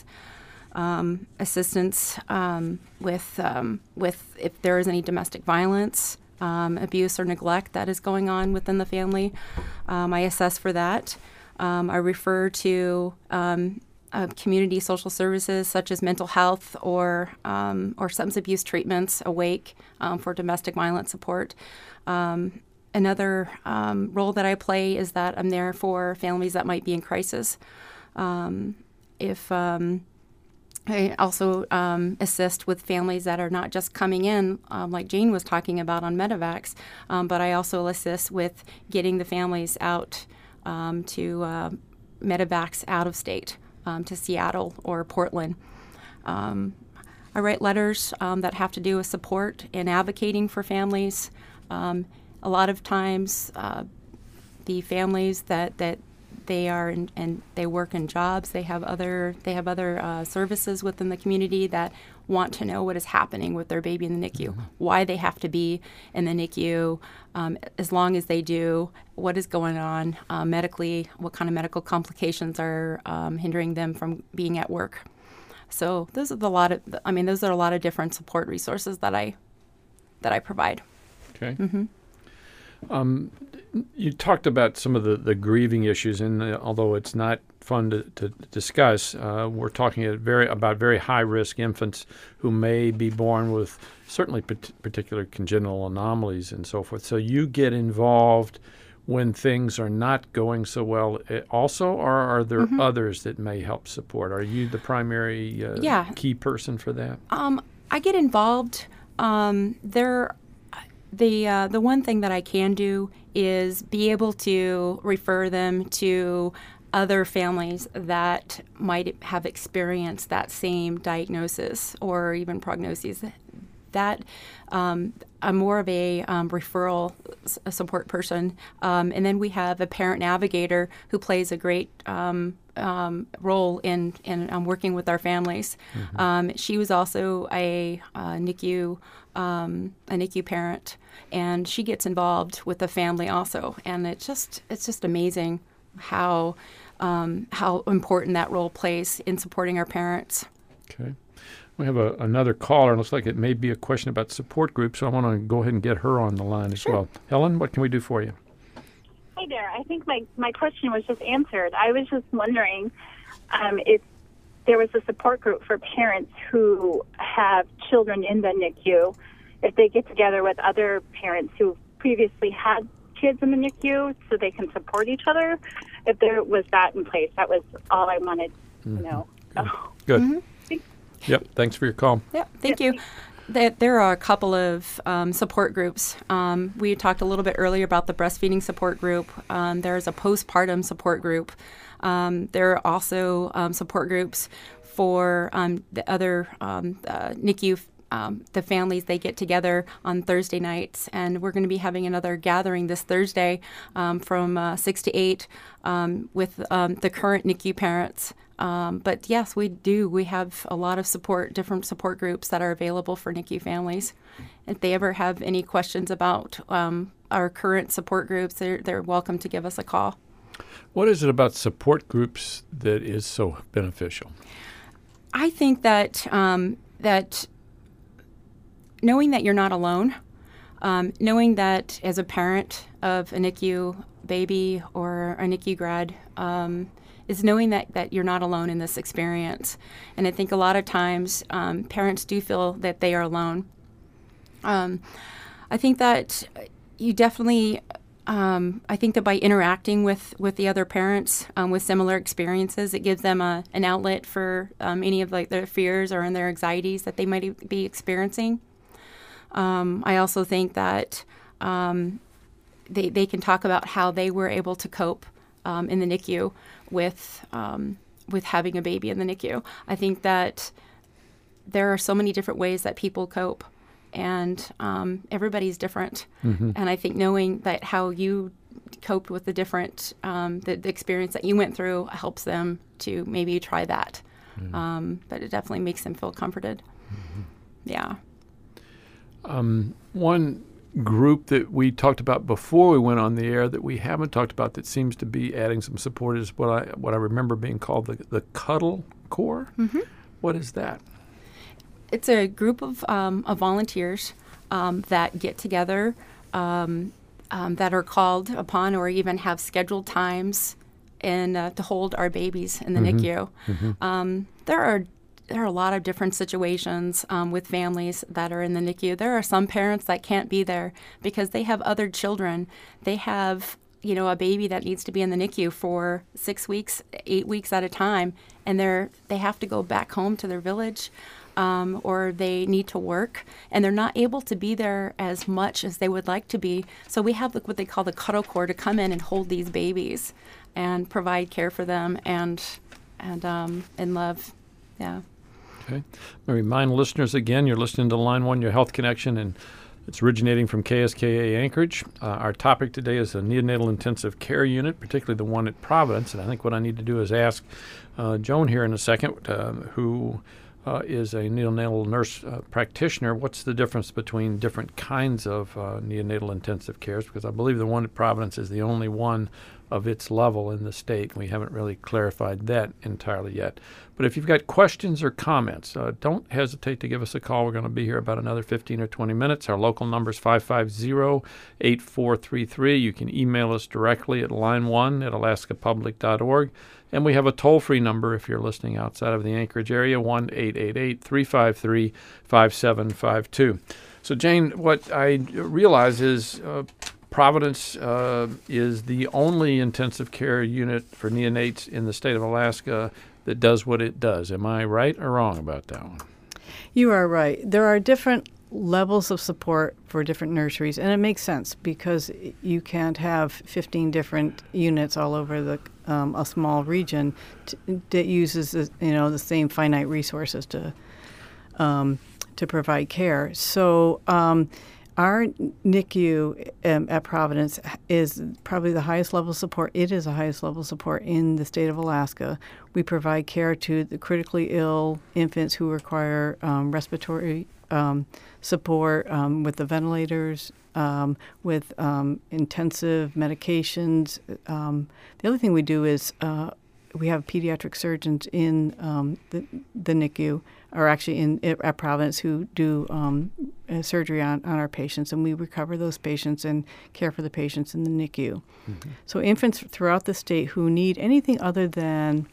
um, assistance um, with um, with if there is any domestic violence, um, abuse, or neglect that is going on within the family. Um, I assess for that. Um, I refer to um, Uh, community social services such as mental health or um, or substance abuse treatments, awake um, for domestic violence support. Um, another um, role that I play is that I'm there for families that might be in crisis. Um, if um, I also um, assist with families that are not just coming in, um, like Jane was talking about on Medevacs, um, but I also assist with getting the families out um, to uh, Medevacs out of state. Um, to Seattle or Portland. Um, I write letters um, that have to do with support and advocating for families. Um, a lot of times, uh, the families that, that they are in, and they work in jobs, they have other they have other uh, services within the community that want to know what is happening with their baby in the N I C U, mm-hmm. why they have to be in the N I C U, um, as long as they do, what is going on uh, medically, what kind of medical complications are um, hindering them from being at work. So those are the lot of, I mean, those are a lot of different support resources that I that I provide.
Okay.
Mm-hmm.
Um, you talked about some of the, the grieving issues, and uh, although it's not fun to, to discuss, uh, we're talking at very, about very high-risk infants who may be born with certainly pat- particular congenital anomalies and so forth. So you get involved when things are not going so well also, or are there mm-hmm. others that may help support? Are you the primary uh,
yeah.
key person for that?
Um, I get involved. Um, there The uh, the one thing that I can do is be able to refer them to other families that might have experienced that same diagnosis or even prognosis. That um, I'm more of a um, referral s- support person, um, and then we have a parent navigator who plays a great um, um, role in in um, working with our families. Mm-hmm. Um, she was also a uh, N I C U. Um, a N I C U parent, and she gets involved with the family also, and it's just it's just amazing how um, how important that role plays in supporting our parents.
Okay. We have a, another caller. It looks like it may be a question about support groups, so I want to go ahead and get her on the line as
Sure.
well. Helen, what can we do for you?
Hi there. I think my, my question was just answered. I was just wondering um, if there was a support group for parents who have children in the N I C U, if they get together with other parents who previously had kids in the N I C U so they can support each other, if there was that in place. That was all I wanted
Mm-hmm.
to know.
Good. Good.
Mm-hmm.
Yep. Thanks for your call.
Yep, thank you. There, there are a couple of um, support groups. Um, we talked a little bit earlier about the breastfeeding support group. Um, there's a postpartum support group. Um, there are also um, support groups for um, the other um, uh, N I C U. Um, the families, they get together on Thursday nights, and we're going to be having another gathering this Thursday um, from uh, six to eight um, with um, the current N I C U parents. Um, but yes, we do. We have a lot of support, different support groups that are available for N I C U families. If they ever have any questions about um, our current support groups, they're, they're welcome to give us a call.
What is it about support groups that is so beneficial?
I think that um, that knowing that you're not alone, um, knowing that as a parent of a N I C U baby or a N I C U grad, um, is knowing that, that you're not alone in this experience. And I think a lot of times um, parents do feel that they are alone. Um, I think that you definitely, um, I think that by interacting with, with the other parents um, with similar experiences, it gives them a, an outlet for um, any of like their fears or their anxieties that they might be experiencing. Um, I also think that um, they, they can talk about how they were able to cope um, in the N I C U with um, with having a baby in the N I C U. I think that there are so many different ways that people cope, and um, everybody's different.
Mm-hmm.
And I think knowing that how you coped with the different um, the, the experience that you went through helps them to maybe try that.
Mm-hmm.
Um, but it definitely makes them feel comforted.
Mm-hmm.
Yeah.
Um, one group that we talked about before we went on the air that we haven't talked about that seems to be adding some support is what I what I remember being called the the Cuddle Corps.
Mm-hmm.
What is that?
It's a group of, um, of volunteers um, that get together um, um, that are called upon or even have scheduled times and uh, to hold our babies in the
Mm-hmm.
N I C U.
Mm-hmm.
Um, there are there are a lot of different situations um, with families that are in the N I C U. There are some parents that can't be there because they have other children. They have, you know, a baby that needs to be in the N I C U for six weeks, eight weeks at a time, and they're they have to go back home to their village, um, or they need to work, and they're not able to be there as much as they would like to be. So we have what they call the Cuddle Corps to come in and hold these babies and provide care for them and and um, and love. Yeah.
Okay. I remind listeners again, you're listening to Line One, Your Health Connection, and it's originating from K S K A Anchorage. Uh, our topic today is a neonatal intensive care unit, particularly the one at Providence. And I think what I need to do is ask uh, Joan here in a second, uh, who uh, is a neonatal nurse uh, practitioner, what's the difference between different kinds of uh, neonatal intensive cares? Because I believe the one at Providence is the only one of its level in the state. We haven't really clarified that entirely yet. But if you've got questions or comments, uh, don't hesitate to give us a call. We're going to be here about another fifteen or twenty minutes. Our local number is five five zero, eight four three three. You can email us directly at line one at alaska public dot org. And we have a toll-free number if you're listening outside of the Anchorage area, one eight eight eight, three five three, five seven five two. So, Jane, what I realize is uh, Providence uh, is the only intensive care unit for neonates in the state of Alaska that does what it does. Am I right or wrong about that one?
You are right. There are different levels of support for different nurseries, and it makes sense because you can't have fifteen different units all over the um, a small region t- that uses the, you know the same finite resources to um, to provide care. So um, our N I C U um, at Providence is probably the highest level of support. It is the highest level of support in the state of Alaska. We provide care to the critically ill infants who require um, respiratory um, support um, with the ventilators, um, with um, intensive medications. Um, the other thing we do is uh, we have pediatric surgeons in um, the, the N I C U, or actually in at Providence, who do um, uh, surgery on, on our patients, and we recover those patients and care for the patients in the N I C U. Mm-hmm. So infants throughout the state who need anything other than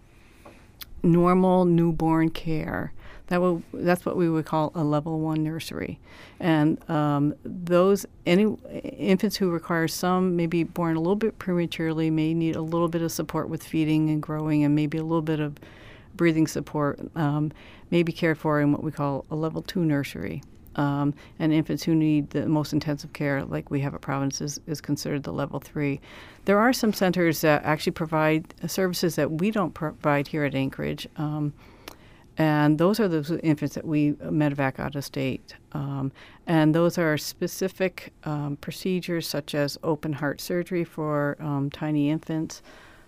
normal newborn care, that will, that's what we would call a level one nursery. And um, those any infants who require some, maybe born a little bit prematurely, may need a little bit of support with feeding and growing, and maybe a little bit of breathing support, um, may be cared for in what we call a level two nursery. Um, and infants who need the most intensive care, like we have at Providence, is, is considered the level three. There are some centers that actually provide services that we don't provide here at Anchorage. Um, And those are the infants that we medevac out of state. Um, and those are specific um, procedures such as open heart surgery for um, tiny infants,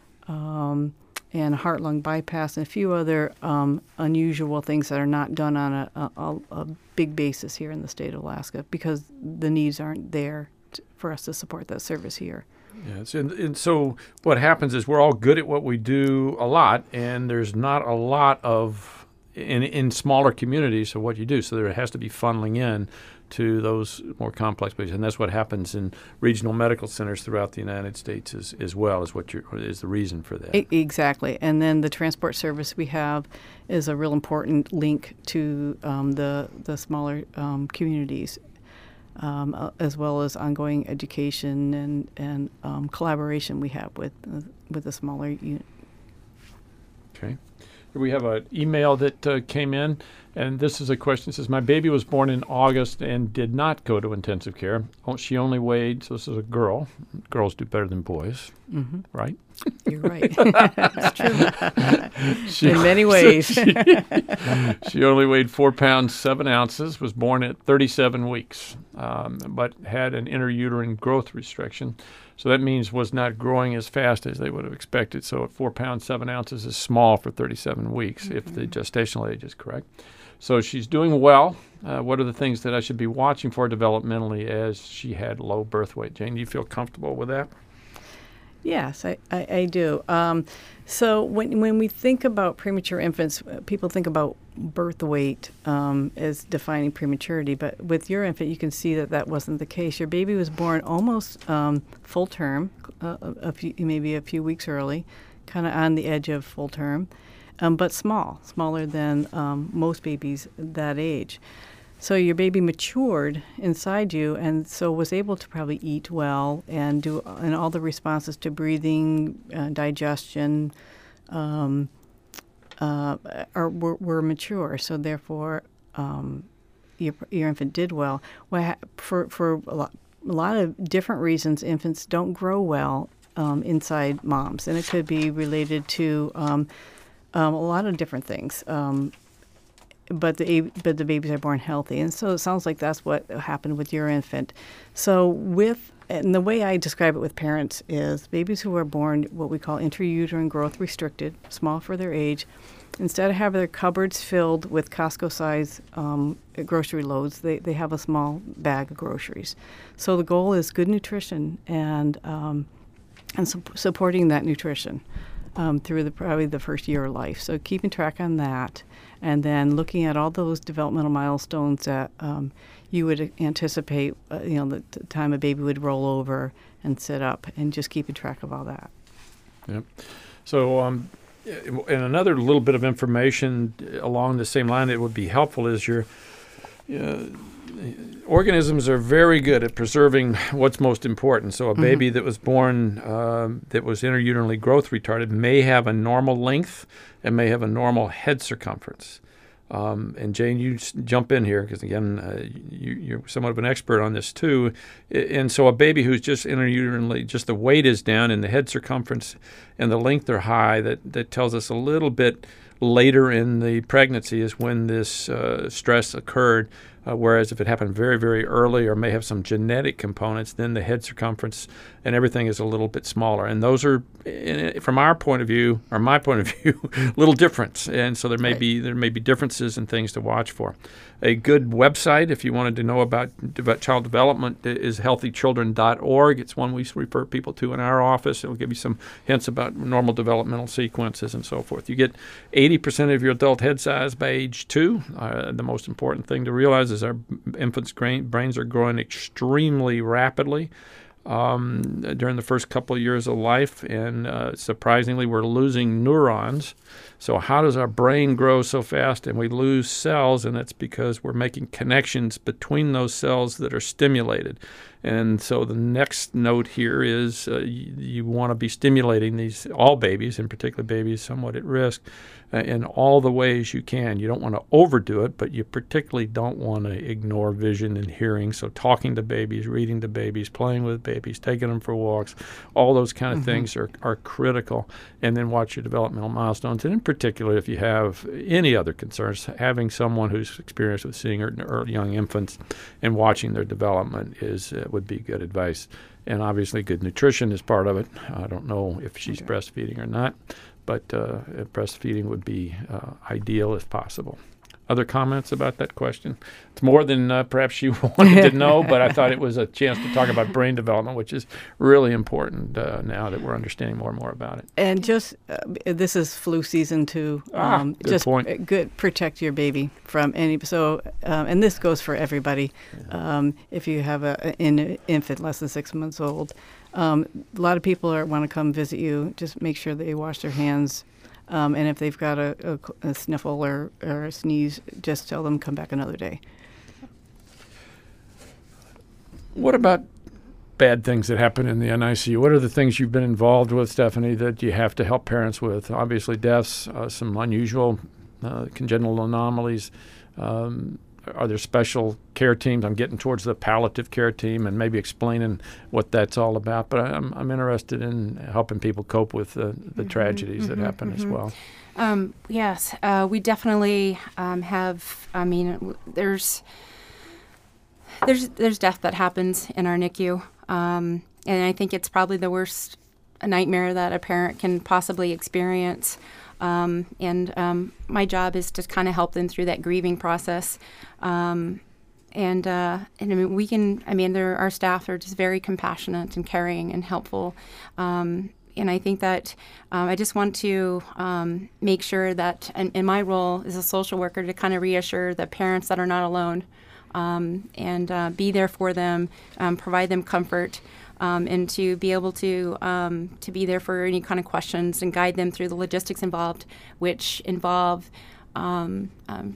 um, and heart-lung bypass, and a few other um, unusual things that are not done on a, a, a big basis here in the state of Alaska because the needs aren't there t- for us to support that service here.
Yes, and, and so what happens is we're all good at what we do a lot, and there's not a lot of In, in smaller communities of what you do. So there has to be funneling in to those more complex places. And that's what happens in regional medical centers throughout the United States as, as well, is what you're, is the reason for that.
E- exactly. And then the transport service we have is a real important link to um, the, the smaller um, communities, um, uh, as well as ongoing education and, and um, collaboration we have with, uh, with the smaller unit.
Okay. We have an email that uh, came in, and this is a question. It says, my baby was born in August and did not go to intensive care. Oh, she only weighed, so this is a girl. Girls do better than boys, mm-hmm. right?
You're right. That's true. She, in many ways.
she, she only weighed four pounds, seven ounces, was born at thirty-seven weeks, um, but had an intrauterine growth restriction. So that means was not growing as fast as they would have expected. So at four pounds, seven ounces is small for thirty-seven weeks, mm-hmm. if the gestational age is correct. So she's doing well. Uh, what are the things that I should be watching for developmentally as she had low birth weight? Jane, do you feel comfortable with that?
Yes, I, I, I do. Um, so when when we think about premature infants, uh, people think about birth weight um, as defining prematurity. But with your infant, you can see that that wasn't the case. Your baby was born almost um, full term, uh, a few, maybe a few weeks early, kind of on the edge of full term, um, but small, smaller than um, most babies that age. So your baby matured inside you, and so was able to probably eat well and do and all the responses to breathing, uh, digestion, um, uh, are were, were mature. So therefore, um, your your infant did well. well for for a lot, a lot of different reasons, infants don't grow well um, inside moms, and it could be related to um, um, a lot of different things. Um, But the but the babies are born healthy, and so it sounds like that's what happened with your infant. So with and the way I describe it with parents is babies who are born what we call intrauterine growth restricted, small for their age, instead of having their cupboards filled with Costco-size um, grocery loads, they they have a small bag of groceries. So the goal is good nutrition and um, and su- supporting that nutrition. Um, through the probably the first year of life. So keeping track on that, and then looking at all those developmental milestones that um, you would anticipate, uh, you know, the, the time a baby would roll over and sit up, and just keeping track of all that.
Yep. So, um, and another little bit of information along the same line that would be helpful is your uh, organisms are very good at preserving what's most important. So a baby mm-hmm. that was born um, that was intrauterine growth retarded may have a normal length and may have a normal head circumference. Um, and Jane, you s- jump in here because, again, uh, you, you're somewhat of an expert on this too. I, and so a baby who's just intrauterine, just the weight is down and the head circumference and the length are high, that, that tells us a little bit later in the pregnancy is when this uh, stress occurred. Uh, whereas if it happened very, very early or may have some genetic components, then the head circumference and everything is a little bit smaller. And those are, in, from our point of view, or my point of view, a little different. And so there may
Right.
be there may be differences and things to watch for. A good website, if you wanted to know about de- child development, is healthy children dot org. It's one we refer people to in our office. It will give you some hints about normal developmental sequences and so forth. You get eighty percent of your adult head size by age two. Uh, the most important thing to realize is our infants' grain, brains are growing extremely rapidly um, during the first couple of years of life, and uh, surprisingly, we're losing neurons. So how does our brain grow so fast and we lose cells? And it's because we're making connections between those cells that are stimulated. And so the next note here is uh, you, you want to be stimulating these, all babies, in particular babies somewhat at risk, uh, in all the ways you can. You don't want to overdo it, but you particularly don't want to ignore vision and hearing. So talking to babies, reading to babies, playing with babies, taking them for walks, all those kind of mm-hmm. things are, are critical. And then watch your developmental milestones. And in particular, if you have any other concerns, having someone who's experienced with seeing early young infants and watching their development is uh, would be good advice. And obviously good nutrition is part of it. I don't know if she's okay. breastfeeding or not, but uh, breastfeeding would be uh, ideal if possible. Other comments about that question? It's more than uh, perhaps you wanted to know, but I thought it was a chance to talk about brain development, which is really important uh, now that we're understanding more and more about it.
And just, uh, this is flu season too.
Ah,
um,
good
just
point.
Good, protect your baby from any, so, um, and this goes for everybody. Yeah. Um, if you have a, an infant less than six months old, um, a lot of people are, want to come visit you. Just make sure they wash their hands. Um, and if they've got a, a, a sniffle or, or a sneeze, just tell them come back another day.
What about bad things that happen in the N I C U? What are the things you've been involved with, Stephanie, that you have to help parents with? Obviously deaths, uh, some unusual uh, congenital anomalies. Um, are there special care teams? I'm getting towards the palliative care team and maybe explaining what that's all about. But I'm, I'm interested in helping people cope with the, the
mm-hmm,
tragedies
mm-hmm,
that happen
mm-hmm.
as well.
Um, yes, uh, we definitely um, have, I mean, there's there's there's death that happens in our N I C U. Um, and I think it's probably the worst nightmare that a parent can possibly experience. Um, and um, my job is to kind of help them through that grieving process. Um, and uh, and I mean, we can, I mean, there, our staff are just very compassionate and caring and helpful. Um, and I think that um, I just want to um, make sure that in, in my role as a social worker to kind of reassure the parents that are not alone um, and uh, be there for them, um, provide them comfort. Um, and to be able to um, to be there for any kind of questions and guide them through the logistics involved, which involve um, um,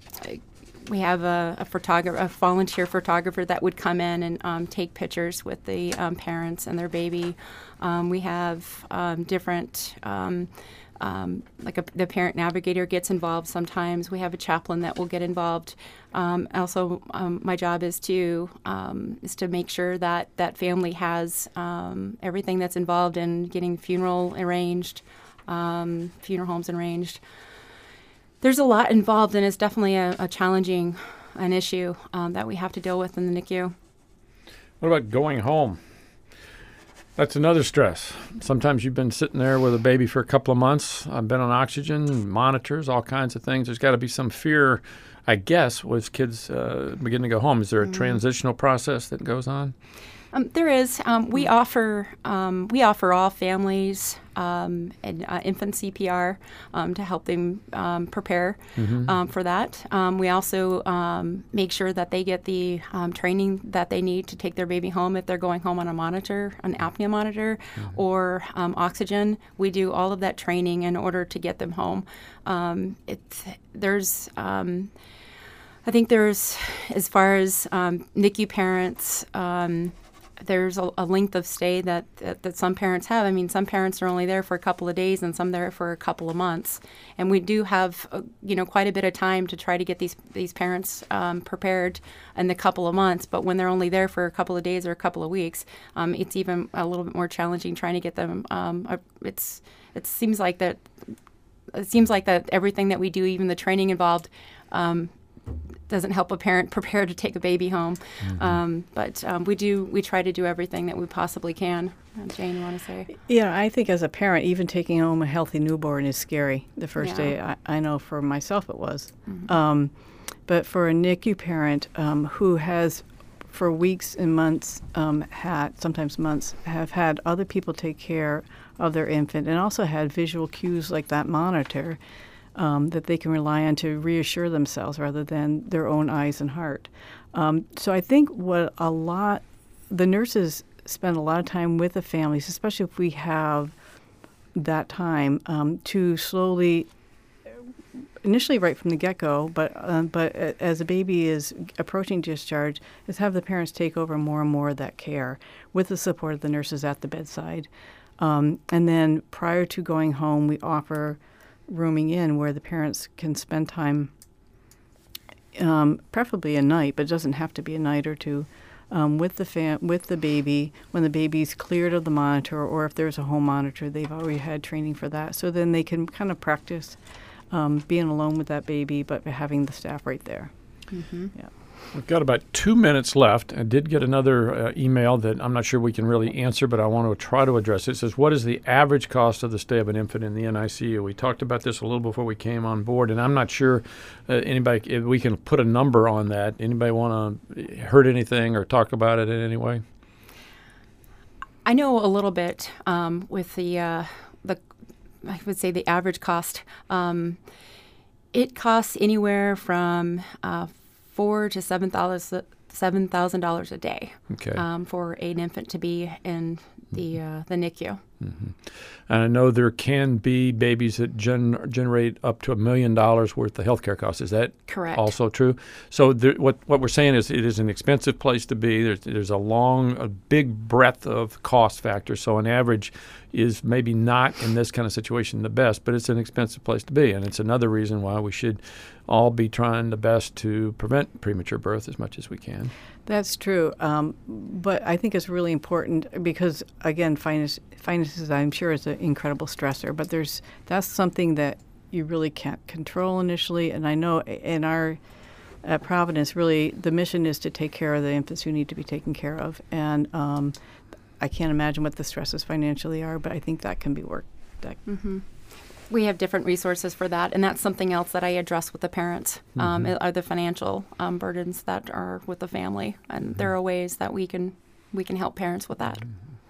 we have a, a photographer, a volunteer photographer that would come in and um, take pictures with the um, parents and their baby. Um, we have um, different. Um, Um, like a, the parent navigator gets involved sometimes. We have a chaplain that will get involved. Um, also, um, my job is to um, is to make sure that that family has um, everything that's involved in getting funeral arranged, um, funeral homes arranged. There's a lot involved, and it's definitely a, a challenging an issue um, that we have to deal with in the N I C U.
What about going home? That's another stress. Sometimes you've been sitting there with a baby for a couple of months. I've been on oxygen, monitors, all kinds of things. There's got to be some fear, I guess, with kids uh, beginning to go home. Is there a mm-hmm. transitional process that goes on?
Um, there is. Um, we offer um, we offer all families um, an uh, infant C P R um, to help them um, prepare mm-hmm. um, for that. Um, we also um, make sure that they get the um, training that they need to take their baby home if they're going home on a monitor, an apnea monitor, mm-hmm. or um, oxygen. We do all of that training in order to get them home. Um, it's there's. Um, I think there's, as far as um, N I C U parents. Um, There's a, a length of stay that, that that some parents have. I mean, some parents are only there for a couple of days, and some there for a couple of months. And we do have, uh, you know, quite a bit of time to try to get these these parents um, prepared in the couple of months. But when they're only there for a couple of days or a couple of weeks, um, it's even a little bit more challenging trying to get them. Um, uh, it's it seems like that. It seems like that everything that we do, even the training involved. Um, doesn't help a parent prepare to take a baby home.
Mm-hmm.
Um, but um, we do we try to do everything that we possibly can. Uh, Jane, you want to say?
Yeah, I think as a parent, even taking home a healthy newborn is scary. The first
Yeah.
day, I, I know for myself it was.
Mm-hmm.
Um, but for a N I C U parent um, who has, for weeks and months, um, had sometimes months, have had other people take care of their infant, and also had visual cues like that monitor um, that they can rely on to reassure themselves rather than their own eyes and heart. Um, so I think what a lot, the nurses spend a lot of time with the families, especially if we have that time um, to slowly, initially right from the get-go, but um, but as a baby is approaching discharge, is have the parents take over more and more of that care with the support of the nurses at the bedside. Um, and then prior to going home, we offer rooming in where the parents can spend time, um, preferably a night, but it doesn't have to be a night or two, um, with the fam- with the baby when the baby's cleared of the monitor, or if there's a home monitor, they've already had training for that. So then they can kind of practice um, being alone with that baby, but having the staff right there.
Mm-hmm.
Yeah.
We've got about two minutes left. I did get another uh, email that I'm not sure we can really answer, but I want to try to address it. It says, what is the average cost of the stay of an infant in the N I C U? We talked about this a little before we came on board, and I'm not sure uh, anybody, if we can put a number on that. Anybody want to heard anything or talk about it in any way?
I know a little bit um, with the, uh, the, I would say the average cost. Um, it costs anywhere from uh, four to seven thousand seven thousand dollars a day
Okay.
um, for an infant to be in the uh, the N I C U.
Mm-hmm. And I know there can be babies that gen- generate up to a million dollars worth of healthcare costs. Is that
Correct.
also true? So there, what what we're saying is it is an expensive place to be. There's there's a long, a big breadth of cost factors. So an average is maybe not in this kind of situation the best, but it's an expensive place to be, and it's another reason why we should all be trying the best to prevent premature birth as much as we can.
That's true, um, but I think it's really important because, again, finance, finances, I'm sure, is an incredible stressor, but there's that's something that you really can't control initially, and I know in our at Providence, really, the mission is to take care of the infants who need to be taken care of, and um, I can't imagine what the stresses financially are, but I think that can be worked. That
Mm-hmm. We have different resources for that, and that's something else that I address with the parents, um,
Mhm.
are the financial um, burdens that are with the family, and there are ways that we can we can help parents with that.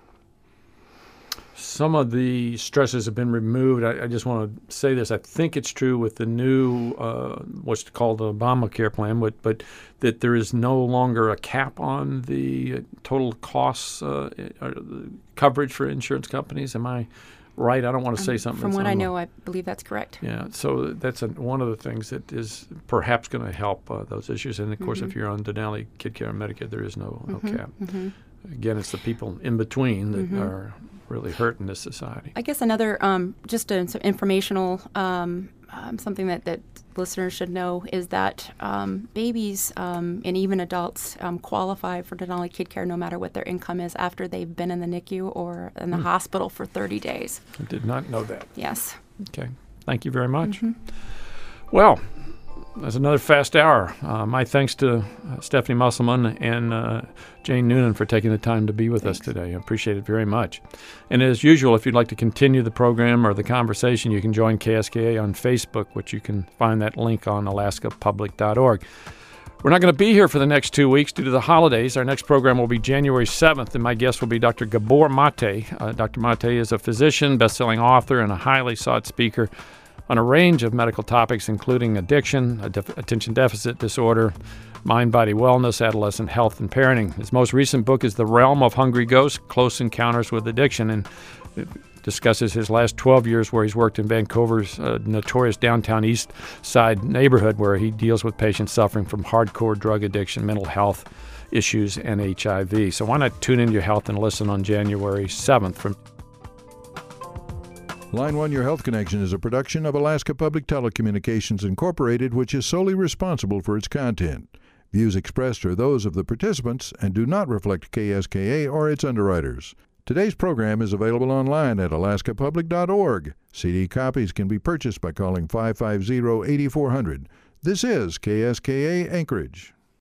Some of the stresses have been removed. I, I just want to say this. I think it's true with the new, uh, what's called the Obamacare plan, but, but that there is no longer a cap on the total costs, uh, uh, coverage for insurance companies. Am I right? I don't want to say
Um,
something.
From
that's
what I
unlo-
know, I believe that's correct.
Yeah, so that's a, one of the things that is perhaps going to help uh, those issues. And, of course,
Mhm.
if you're on Denali Kid Care and Medicare, there is no, no
Mhm,
cap.
mhm.
Again, it's the people in between that
Mhm.
are really hurting this society.
I guess another, um, just a, some informational, um, um, something that, that listeners should know is that um, babies um, and even adults um, qualify for Denali Kid Care no matter what their income is after they've been in the N I C U or in the
Hmm.
hospital for thirty days.
I did not know that.
Yes.
Okay. Thank you very much.
Mhm.
Well, that's another fast hour. Uh, my thanks to uh, Stephanie Musselman and uh, Jane Noonan for taking the time to be with us today. I appreciate it very much. And as usual, if you'd like to continue the program or the conversation, you can join K S K A on Facebook, which you can find that link on alaska public dot org. We're not going to be here for the next two weeks due to the holidays. Our next program will be January seventh, and my guest will be Doctor Gabor Mate. Uh, Doctor Mate is a physician, best-selling author, and a highly sought speaker on a range of medical topics, including addiction, def- attention deficit disorder, mind-body wellness, adolescent health, and parenting. His most recent book is The Realm of Hungry Ghosts, Close Encounters with Addiction, and it discusses his last twelve years where he's worked in Vancouver's uh, notorious downtown East Side neighborhood, where he deals with patients suffering from hardcore drug addiction, mental health issues, and H I V. So why not tune into your health and listen on January seventh from
Line One Your Health Connection is a production of Alaska Public Telecommunications Incorporated, which is solely responsible for its content. Views expressed are those of the participants and do not reflect K S K A or its underwriters. Today's program is available online at alaska public dot org. C D copies can be purchased by calling five five zero, eight four zero zero. This is K S K A Anchorage.